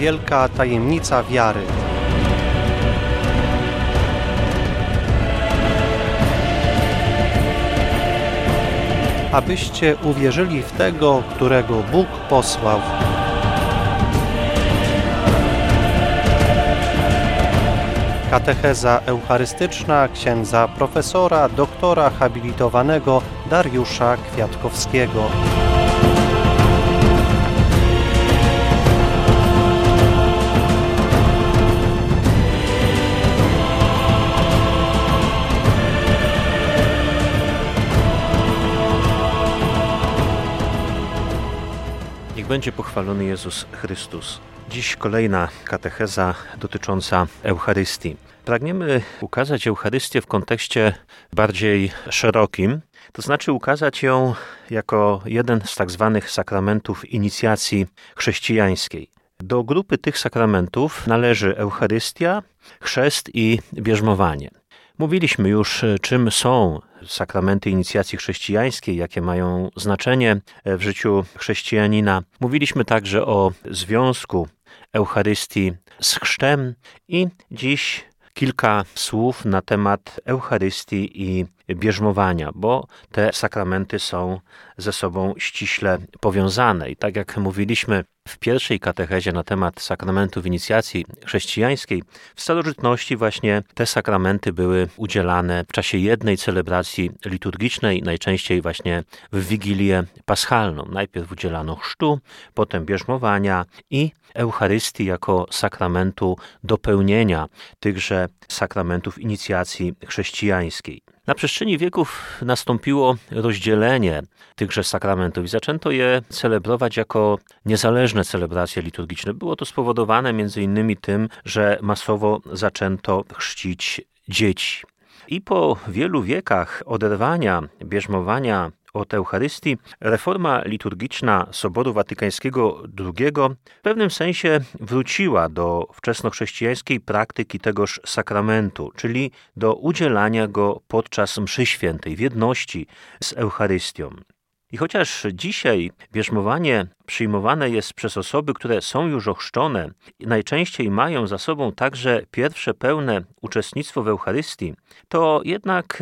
wielka tajemnica wiary. Abyście uwierzyli w Tego, którego Bóg posłał. Katecheza eucharystyczna księdza profesora, doktora habilitowanego Dariusza Kwiatkowskiego. Niech będzie pochwalony Jezus Chrystus. Dziś kolejna katecheza dotycząca Eucharystii. Pragniemy ukazać Eucharystię w kontekście bardziej szerokim, to znaczy ukazać ją jako jeden z tak zwanych sakramentów inicjacji chrześcijańskiej. Do grupy tych sakramentów należy Eucharystia, chrzest i bierzmowanie. Mówiliśmy już, czym są sakramenty inicjacji chrześcijańskiej, jakie mają znaczenie w życiu chrześcijanina. Mówiliśmy także o związku Eucharystii z chrztem i dziś kilka słów na temat Eucharystii i bierzmowania, bo te sakramenty są ze sobą ściśle powiązane. I tak jak mówiliśmy w pierwszej katechezie na temat sakramentów inicjacji chrześcijańskiej, w starożytności właśnie te sakramenty były udzielane w czasie jednej celebracji liturgicznej, najczęściej właśnie w Wigilię Paschalną. Najpierw udzielano chrztu, potem bierzmowania i Eucharystii jako sakramentu dopełnienia tychże sakramentów inicjacji chrześcijańskiej. Na przestrzeni wieków nastąpiło rozdzielenie tychże sakramentów i zaczęto je celebrować jako niezależne celebracje liturgiczne. Było to spowodowane m.in. tym, że masowo zaczęto chrzcić dzieci. I po wielu wiekach oderwania bierzmowania od Eucharystii, reforma liturgiczna Soboru Watykańskiego II w pewnym sensie wróciła do wczesnochrześcijańskiej praktyki tegoż sakramentu, czyli do udzielania go podczas mszy świętej w jedności z Eucharystią. I chociaż dzisiaj bierzmowanie przyjmowane jest przez osoby, które są już ochrzczone i najczęściej mają za sobą także pierwsze pełne uczestnictwo w Eucharystii, to jednak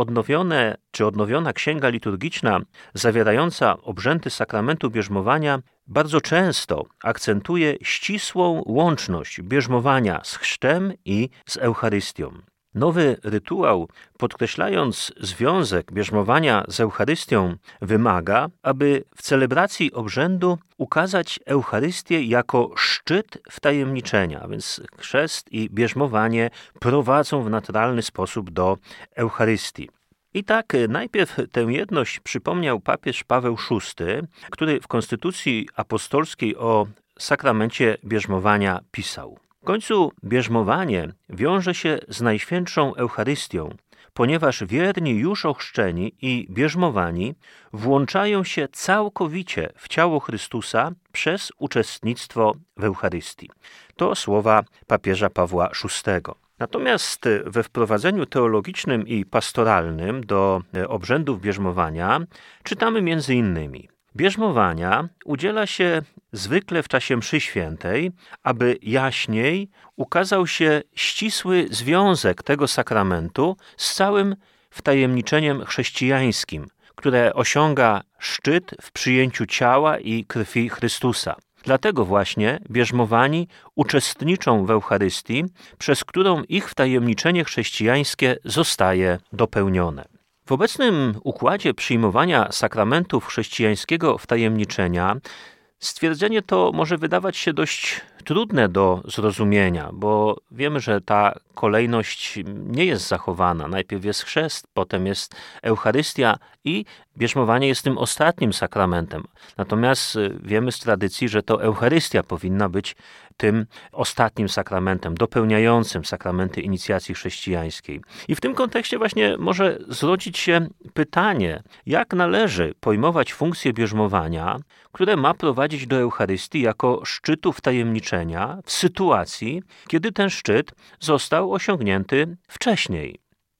odnowiona księga liturgiczna zawierająca obrzędy sakramentu bierzmowania bardzo często akcentuje ścisłą łączność bierzmowania z chrztem i z Eucharystią. Nowy rytuał, podkreślając związek bierzmowania z Eucharystią, wymaga, aby w celebracji obrzędu ukazać Eucharystię jako szczyt wtajemniczenia, a więc chrzest i bierzmowanie prowadzą w naturalny sposób do Eucharystii. I tak najpierw tę jedność przypomniał papież Paweł VI, który w Konstytucji Apostolskiej o sakramencie bierzmowania pisał: w końcu bierzmowanie wiąże się z Najświętszą Eucharystią, ponieważ wierni już ochrzczeni i bierzmowani włączają się całkowicie w ciało Chrystusa przez uczestnictwo w Eucharystii. To słowa papieża Pawła VI. Natomiast we wprowadzeniu teologicznym i pastoralnym do obrzędów bierzmowania czytamy m.in. bierzmowania udziela się zwykle w czasie mszy świętej, aby jaśniej ukazał się ścisły związek tego sakramentu z całym wtajemniczeniem chrześcijańskim, które osiąga szczyt w przyjęciu ciała i krwi Chrystusa. Dlatego właśnie bierzmowani uczestniczą w Eucharystii, przez którą ich wtajemniczenie chrześcijańskie zostaje dopełnione. W obecnym układzie przyjmowania sakramentów chrześcijańskiego wtajemniczenia stwierdzenie to może wydawać się dość trudne do zrozumienia, bo wiemy, że ta kolejność nie jest zachowana. Najpierw jest chrzest, potem jest Eucharystia i bierzmowanie jest tym ostatnim sakramentem. Natomiast wiemy z tradycji, że to Eucharystia powinna być tym ostatnim sakramentem, dopełniającym sakramenty inicjacji chrześcijańskiej. I w tym kontekście właśnie może zrodzić się pytanie, jak należy pojmować funkcję bierzmowania, które ma prowadzić do Eucharystii jako szczytu wtajemniczenia w sytuacji, kiedy ten szczyt został osiągnięty wcześniej.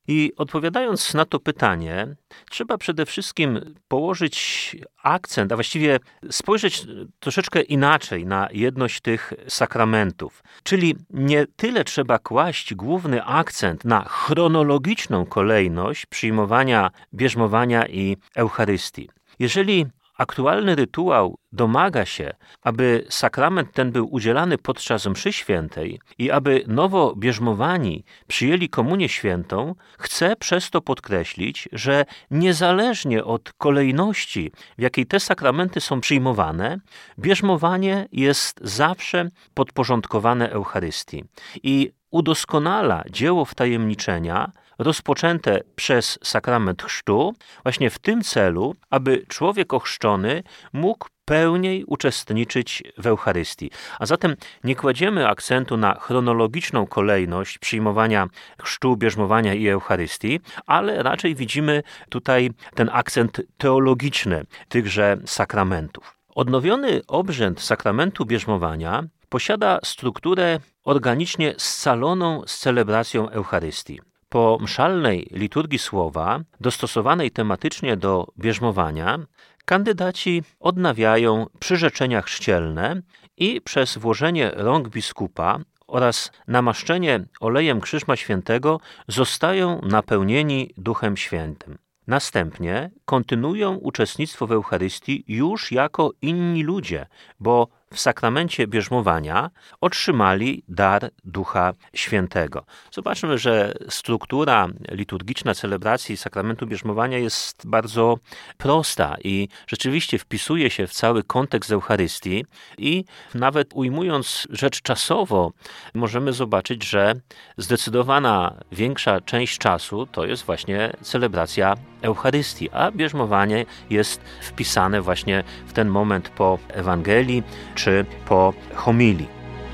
I odpowiadając na to pytanie, trzeba przede wszystkim położyć akcent, a właściwie spojrzeć troszeczkę inaczej na jedność tych sakramentów. Czyli nie tyle trzeba kłaść główny akcent na chronologiczną kolejność przyjmowania, bierzmowania i Eucharystii. Jeżeli aktualny rytuał domaga się, aby sakrament ten był udzielany podczas mszy świętej i aby nowo bierzmowani przyjęli komunię świętą, chcę przez to podkreślić, że niezależnie od kolejności, w jakiej te sakramenty są przyjmowane, bierzmowanie jest zawsze podporządkowane Eucharystii i udoskonala dzieło wtajemniczenia rozpoczęte przez sakrament chrztu właśnie w tym celu, aby człowiek ochrzczony mógł pełniej uczestniczyć w Eucharystii. A zatem nie kładziemy akcentu na chronologiczną kolejność przyjmowania chrztu, bierzmowania i Eucharystii, ale raczej widzimy tutaj ten akcent teologiczny tychże sakramentów. Odnowiony obrzęd sakramentu bierzmowania posiada strukturę organicznie scaloną z celebracją Eucharystii. Po mszalnej liturgii słowa, dostosowanej tematycznie do bierzmowania, kandydaci odnawiają przyrzeczenia chrzcielne i przez włożenie rąk biskupa oraz namaszczenie olejem Krzyżma Świętego zostają napełnieni Duchem Świętym. Następnie kontynuują uczestnictwo w Eucharystii już jako inni ludzie, bo w sakramencie bierzmowania otrzymali dar Ducha Świętego. Zobaczmy, że struktura liturgiczna celebracji sakramentu bierzmowania jest bardzo prosta i rzeczywiście wpisuje się w cały kontekst Eucharystii i nawet ujmując rzecz czasowo, możemy zobaczyć, że zdecydowana większa część czasu to jest właśnie celebracja Eucharystii, a bierzmowanie jest wpisane właśnie w ten moment po Ewangelii czy po homilii.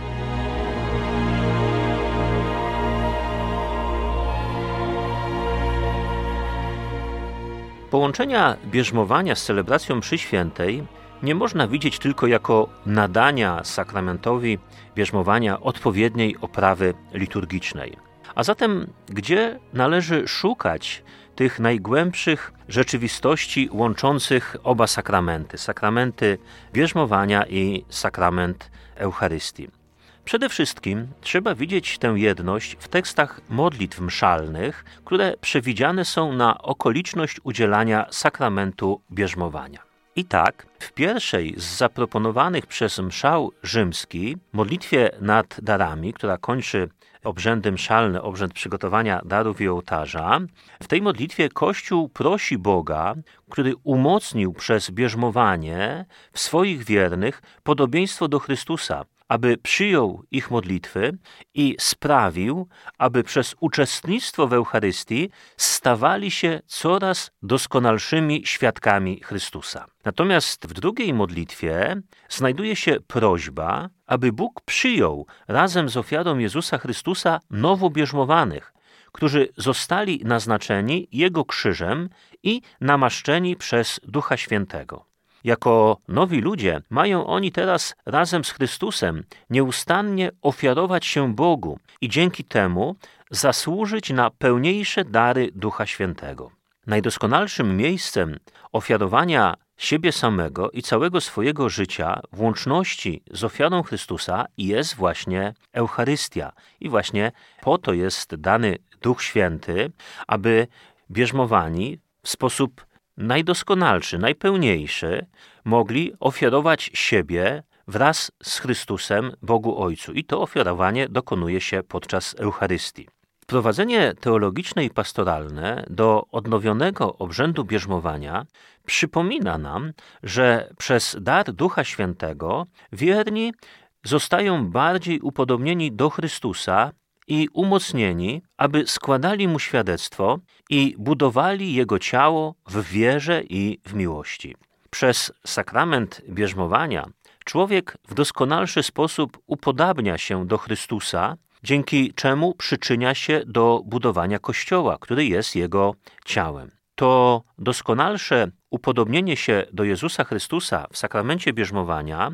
Połączenia bierzmowania z celebracją mszy świętej nie można widzieć tylko jako nadania sakramentowi bierzmowania odpowiedniej oprawy liturgicznej. A zatem gdzie należy szukać tych najgłębszych rzeczywistości łączących oba sakramenty, sakramenty bierzmowania i sakrament Eucharystii? Przede wszystkim trzeba widzieć tę jedność w tekstach modlitw mszalnych, które przewidziane są na okoliczność udzielania sakramentu bierzmowania. I tak, w pierwszej z zaproponowanych przez mszał rzymski, modlitwie nad darami, która kończy obrzędy mszalne, obrzęd przygotowania darów i ołtarza, w tej modlitwie Kościół prosi Boga, który umocnił przez bierzmowanie w swoich wiernych podobieństwo do Chrystusa, aby przyjął ich modlitwy i sprawił, aby przez uczestnictwo w Eucharystii stawali się coraz doskonalszymi świadkami Chrystusa. Natomiast w drugiej modlitwie znajduje się prośba, aby Bóg przyjął razem z ofiarą Jezusa Chrystusa nowo bierzmowanych, którzy zostali naznaczeni Jego krzyżem i namaszczeni przez Ducha Świętego. Jako nowi ludzie mają oni teraz razem z Chrystusem nieustannie ofiarować się Bogu i dzięki temu zasłużyć na pełniejsze dary Ducha Świętego. Najdoskonalszym miejscem ofiarowania siebie samego i całego swojego życia w łączności z ofiarą Chrystusa jest właśnie Eucharystia. I właśnie po to jest dany Duch Święty, aby bierzmowani w sposób najdoskonalszy, najpełniejszy mogli ofiarować siebie wraz z Chrystusem Bogu Ojcu. I to ofiarowanie dokonuje się podczas Eucharystii. Wprowadzenie teologiczne i pastoralne do odnowionego obrzędu bierzmowania przypomina nam, że przez dar Ducha Świętego wierni zostają bardziej upodobnieni do Chrystusa i umocnieni, aby składali Mu świadectwo i budowali Jego ciało w wierze i w miłości. Przez sakrament bierzmowania człowiek w doskonalszy sposób upodabnia się do Chrystusa, dzięki czemu przyczynia się do budowania Kościoła, który jest Jego ciałem. To doskonalsze upodobnienie się do Jezusa Chrystusa w sakramencie bierzmowania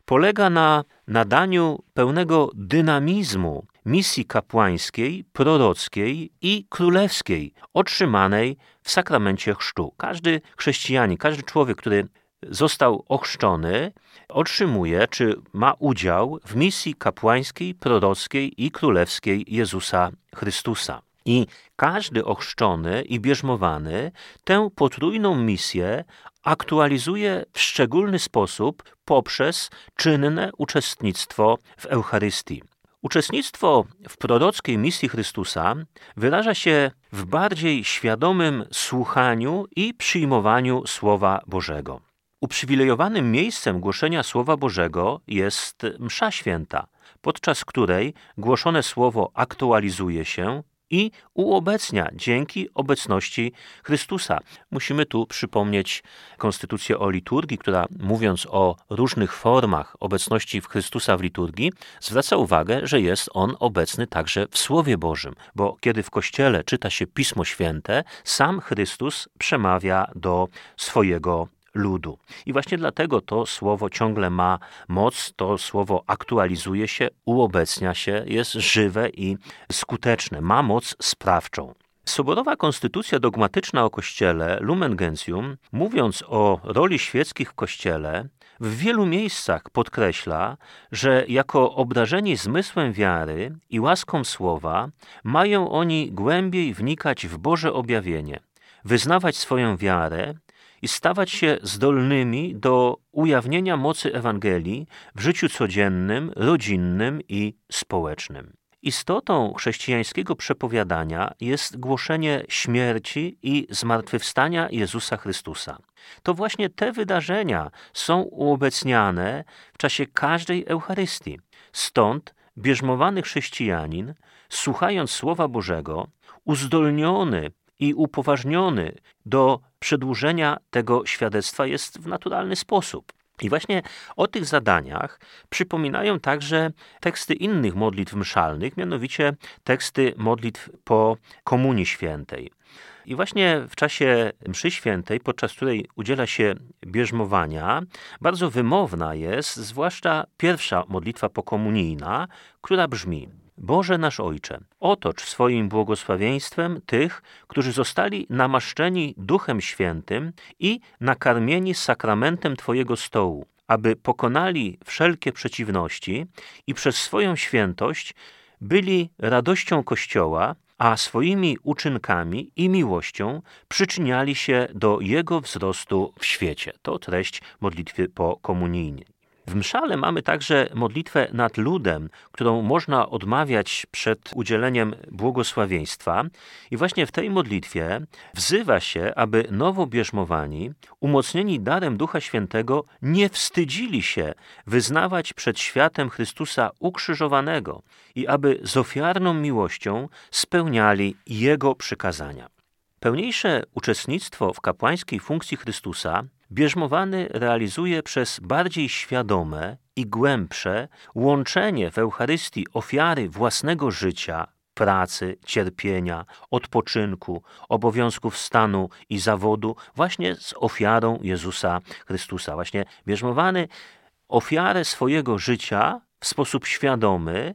polega na nadaniu pełnego dynamizmu misji kapłańskiej, prorockiej i królewskiej otrzymanej w sakramencie chrztu. Każdy chrześcijanin, każdy człowiek, który został ochrzczony, otrzymuje czy ma udział w misji kapłańskiej, prorockiej i królewskiej Jezusa Chrystusa. I każdy ochrzczony i bierzmowany tę potrójną misję aktualizuje w szczególny sposób poprzez czynne uczestnictwo w Eucharystii. Uczestnictwo w prorockiej misji Chrystusa wyraża się w bardziej świadomym słuchaniu i przyjmowaniu Słowa Bożego. Uprzywilejowanym miejscem głoszenia Słowa Bożego jest msza święta, podczas której głoszone słowo aktualizuje się i uobecnia dzięki obecności Chrystusa. Musimy tu przypomnieć konstytucję o liturgii, która mówiąc o różnych formach obecności Chrystusa w liturgii, zwraca uwagę, że jest On obecny także w Słowie Bożym, bo kiedy w Kościele czyta się Pismo Święte, sam Chrystus przemawia do swojego ludu. I właśnie dlatego to słowo ciągle ma moc, to słowo aktualizuje się, uobecnia się, jest żywe i skuteczne, ma moc sprawczą. Soborowa konstytucja dogmatyczna o Kościele Lumen Gentium, mówiąc o roli świeckich w Kościele, w wielu miejscach podkreśla, że jako obdarzeni zmysłem wiary i łaską słowa mają oni głębiej wnikać w Boże objawienie, wyznawać swoją wiarę i stawać się zdolnymi do ujawnienia mocy Ewangelii w życiu codziennym, rodzinnym i społecznym. Istotą chrześcijańskiego przepowiadania jest głoszenie śmierci i zmartwychwstania Jezusa Chrystusa. To właśnie te wydarzenia są uobecniane w czasie każdej Eucharystii. Stąd bierzmowany chrześcijanin, słuchając Słowa Bożego, uzdolniony i upoważniony do przedłużenia tego świadectwa jest w naturalny sposób. I właśnie o tych zadaniach przypominają także teksty innych modlitw mszalnych, mianowicie teksty modlitw po Komunii Świętej. I właśnie w czasie mszy świętej, podczas której udziela się bierzmowania, bardzo wymowna jest zwłaszcza pierwsza modlitwa pokomunijna, która brzmi: Boże nasz Ojcze, otocz swoim błogosławieństwem tych, którzy zostali namaszczeni Duchem Świętym i nakarmieni sakramentem Twojego stołu, aby pokonali wszelkie przeciwności i przez swoją świętość byli radością Kościoła, a swoimi uczynkami i miłością przyczyniali się do Jego wzrostu w świecie. To treść modlitwy pokomunijnej. W mszale mamy także modlitwę nad ludem, którą można odmawiać przed udzieleniem błogosławieństwa. I właśnie w tej modlitwie wzywa się, aby nowo bierzmowani, umocnieni darem Ducha Świętego, nie wstydzili się wyznawać przed światem Chrystusa ukrzyżowanego i aby z ofiarną miłością spełniali Jego przykazania. Pełniejsze uczestnictwo w kapłańskiej funkcji Chrystusa bierzmowany realizuje przez bardziej świadome i głębsze łączenie w Eucharystii ofiary własnego życia, pracy, cierpienia, odpoczynku, obowiązków stanu i zawodu właśnie z ofiarą Jezusa Chrystusa. Właśnie bierzmowany ofiarę swojego życia w sposób świadomy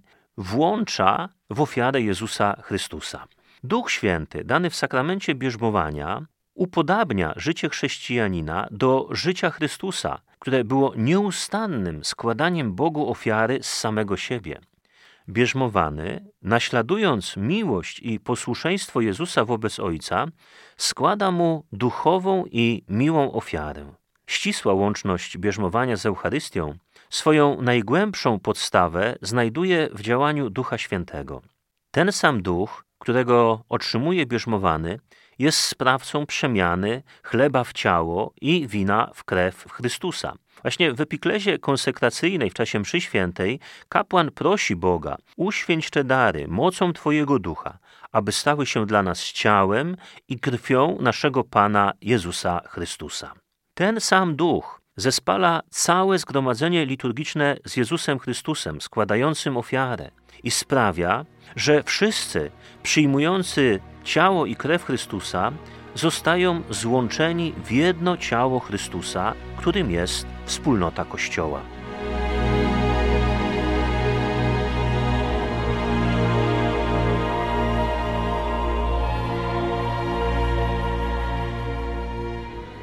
włącza w ofiarę Jezusa Chrystusa. Duch Święty, dany w sakramencie bierzmowania, upodabnia życie chrześcijanina do życia Chrystusa, które było nieustannym składaniem Bogu ofiary z samego siebie. Bierzmowany, naśladując miłość i posłuszeństwo Jezusa wobec Ojca, składa Mu duchową i miłą ofiarę. Ścisła łączność bierzmowania z Eucharystią swoją najgłębszą podstawę znajduje w działaniu Ducha Świętego. Ten sam Duch, którego otrzymuje bierzmowany, jest sprawcą przemiany chleba w ciało i wina w krew Chrystusa. Właśnie w epiklezie konsekracyjnej w czasie mszy świętej kapłan prosi Boga: uświęć te dary mocą Twojego Ducha, aby stały się dla nas ciałem i krwią naszego Pana Jezusa Chrystusa. Ten sam Duch zespala całe zgromadzenie liturgiczne z Jezusem Chrystusem, składającym ofiarę, i sprawia, że wszyscy przyjmujący ciało i krew Chrystusa zostają złączeni w jedno ciało Chrystusa, którym jest wspólnota Kościoła.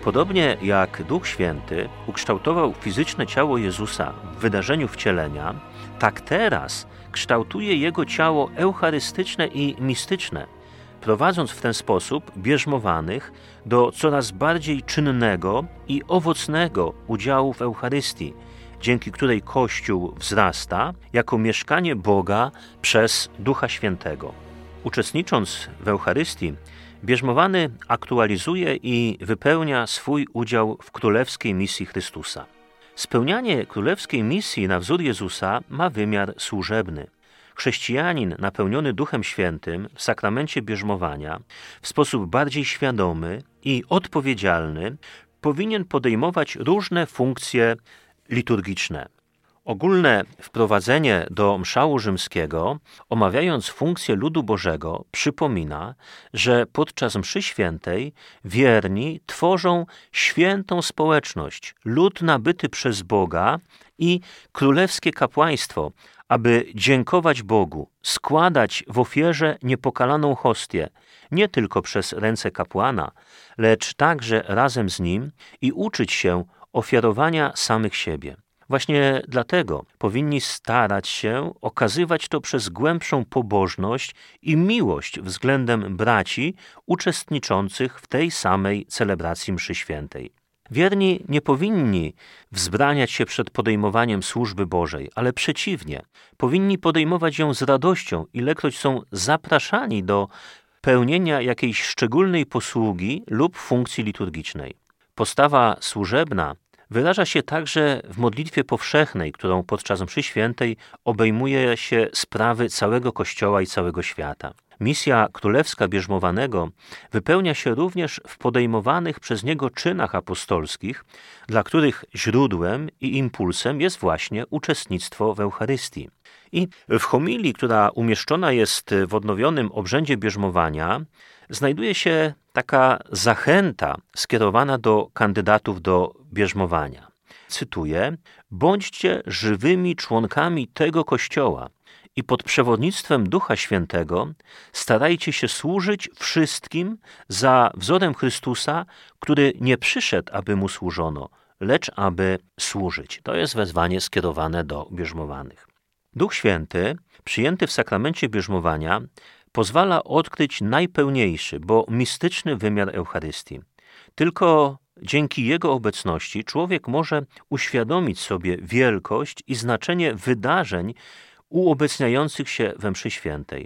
Podobnie jak Duch Święty ukształtował fizyczne ciało Jezusa w wydarzeniu wcielenia, tak teraz kształtuje Jego ciało eucharystyczne i mistyczne, prowadząc w ten sposób bierzmowanych do coraz bardziej czynnego i owocnego udziału w Eucharystii, dzięki której Kościół wzrasta jako mieszkanie Boga przez Ducha Świętego. Uczestnicząc w Eucharystii, bierzmowany aktualizuje i wypełnia swój udział w królewskiej misji Chrystusa. Spełnianie królewskiej misji na wzór Jezusa ma wymiar służebny. Chrześcijanin napełniony Duchem Świętym w sakramencie bierzmowania w sposób bardziej świadomy i odpowiedzialny powinien podejmować różne funkcje liturgiczne. Ogólne wprowadzenie do mszału rzymskiego, omawiając funkcję ludu Bożego, przypomina, że podczas mszy świętej wierni tworzą świętą społeczność, lud nabyty przez Boga i królewskie kapłaństwo, aby dziękować Bogu, składać w ofierze niepokalaną hostię, nie tylko przez ręce kapłana, lecz także razem z nim i uczyć się ofiarowania samych siebie. Właśnie dlatego powinni starać się okazywać to przez głębszą pobożność i miłość względem braci uczestniczących w tej samej celebracji mszy świętej. Wierni nie powinni wzbraniać się przed podejmowaniem służby Bożej, ale przeciwnie, powinni podejmować ją z radością, ilekroć są zapraszani do pełnienia jakiejś szczególnej posługi lub funkcji liturgicznej. Postawa służebna wyraża się także w modlitwie powszechnej, którą podczas mszy świętej obejmuje się sprawy całego Kościoła i całego świata. Misja królewska bierzmowanego wypełnia się również w podejmowanych przez niego czynach apostolskich, dla których źródłem i impulsem jest właśnie uczestnictwo w Eucharystii. I w homilii, która umieszczona jest w odnowionym obrzędzie bierzmowania, znajduje się taka zachęta skierowana do kandydatów do bierzmowania. Cytuję: bądźcie żywymi członkami tego Kościoła i pod przewodnictwem Ducha Świętego starajcie się służyć wszystkim za wzorem Chrystusa, który nie przyszedł, aby mu służono, lecz aby służyć. To jest wezwanie skierowane do bierzmowanych. Duch Święty, przyjęty w sakramencie bierzmowania, pozwala odkryć najpełniejszy, bo mistyczny wymiar Eucharystii. Tylko dzięki Jego obecności człowiek może uświadomić sobie wielkość i znaczenie wydarzeń uobecniających się we mszy świętej.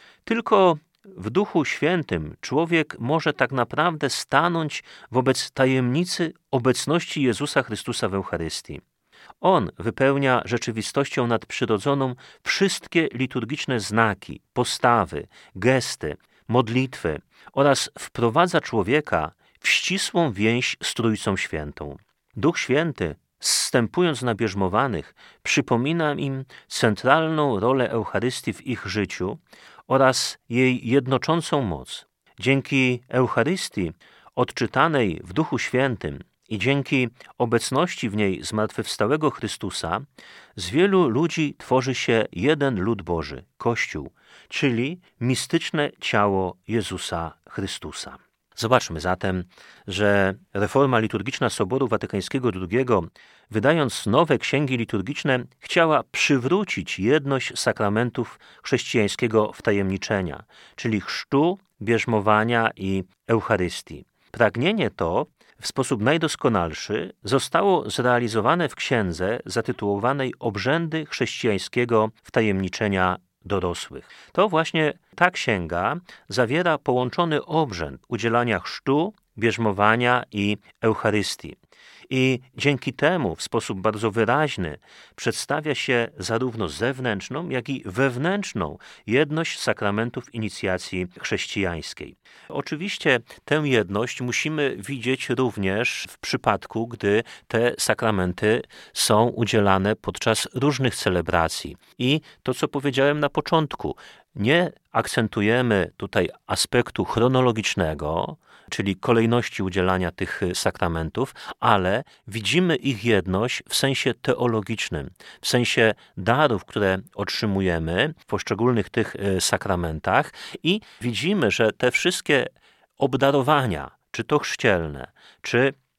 Tylko w Duchu Świętym człowiek może tak naprawdę stanąć wobec tajemnicy obecności Jezusa Chrystusa w Eucharystii. On wypełnia rzeczywistością nadprzyrodzoną wszystkie liturgiczne znaki, postawy, gesty, modlitwy oraz wprowadza człowieka w ścisłą więź z Trójcą Świętą. Duch Święty, zstępując na bierzmowanych, przypomina im centralną rolę Eucharystii w ich życiu oraz jej jednoczącą moc. Dzięki Eucharystii odczytanej w Duchu Świętym i dzięki obecności w niej zmartwychwstałego Chrystusa z wielu ludzi tworzy się jeden lud Boży, Kościół, czyli mistyczne ciało Jezusa Chrystusa. Zobaczmy zatem, że reforma liturgiczna Soboru Watykańskiego II, wydając nowe księgi liturgiczne, chciała przywrócić jedność sakramentów chrześcijańskiego wtajemniczenia, czyli chrztu, bierzmowania i Eucharystii. Pragnienie to w sposób najdoskonalszy zostało zrealizowane w księdze zatytułowanej Obrzędy chrześcijańskiego wtajemniczenia dorosłych. To właśnie ta księga zawiera połączony obrzęd udzielania chrztu, bierzmowania i Eucharystii. I dzięki temu w sposób bardzo wyraźny przedstawia się zarówno zewnętrzną, jak i wewnętrzną jedność sakramentów inicjacji chrześcijańskiej. Oczywiście tę jedność musimy widzieć również w przypadku, gdy te sakramenty są udzielane podczas różnych celebracji. I to, co powiedziałem na początku, nie akcentujemy tutaj aspektu chronologicznego, czyli kolejności udzielania tych sakramentów, ale widzimy ich jedność w sensie teologicznym, w sensie darów, które otrzymujemy w poszczególnych tych sakramentach i widzimy, że te wszystkie obdarowania, czy to chrzcielne, czy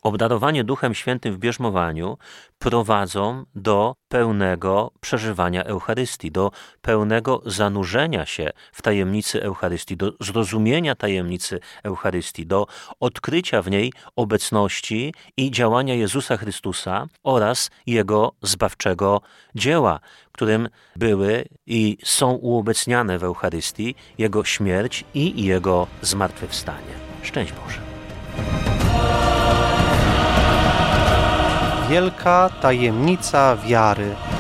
obdarowanie Duchem Świętym w bierzmowaniu prowadzą do pełnego przeżywania Eucharystii, do pełnego zanurzenia się w tajemnicy Eucharystii, do zrozumienia tajemnicy Eucharystii, do odkrycia w niej obecności i działania Jezusa Chrystusa oraz Jego zbawczego dzieła, którym były i są uobecniane w Eucharystii Jego śmierć i Jego zmartwychwstanie. Szczęść Boże. Wielka tajemnica wiary.